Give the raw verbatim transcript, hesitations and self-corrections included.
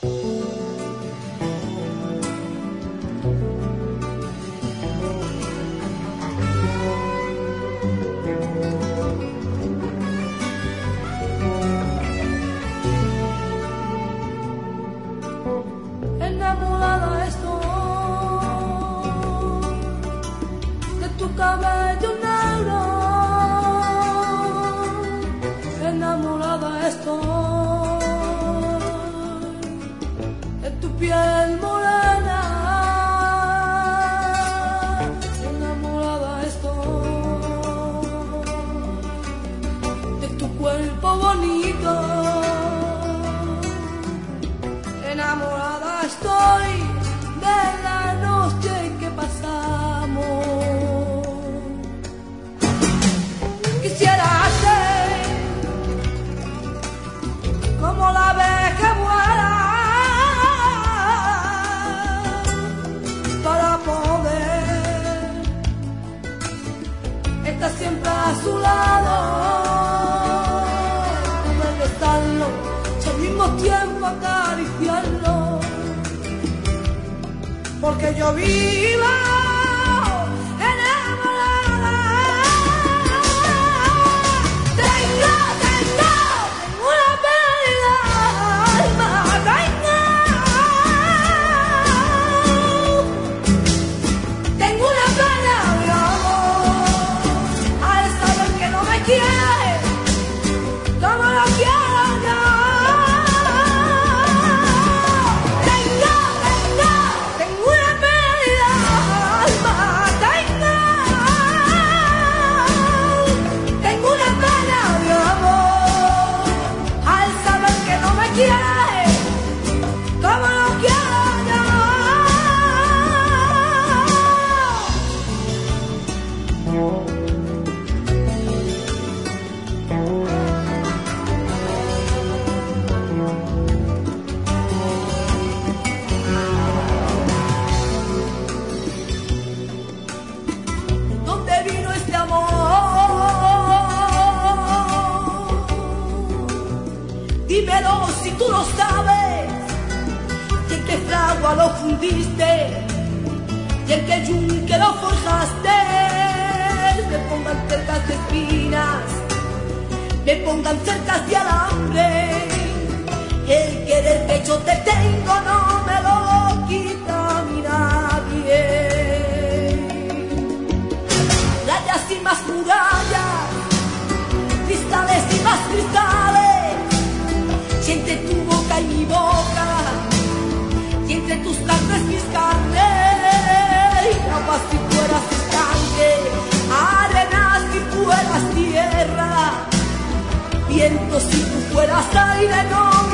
Enamorada estoy de tu cabello negro, enamorada estoy de tu piel morena, enamorada estoy de tu cuerpo bonito, enamorada estoy de la noche que pasamos. Quisiera ser como la vez que vuela para poder estar siempre a su lado, poder besarlo y al mismo tiempo acariciarlo. Porque yo vivo enamorada. Tengo, tengo, tengo una pena alma, tengo. Tengo una pena de amor al saber que no me quiere como lo quiero yo. Dímelo si tú lo sabes, y en qué fragua lo fundiste, y en qué yunque lo forjaste. Me pongan cercas de espinas, me pongan cercas de alambre, el quererte yo te tengo no me lo quita ni nadie. Murallas y más murallas, cristales y más cristales, y entre tu boca y mi boca, y entre tus carnes mis carnes, agua si fueras estanque, arena si fueras tierra, viento si tú fueras aire, no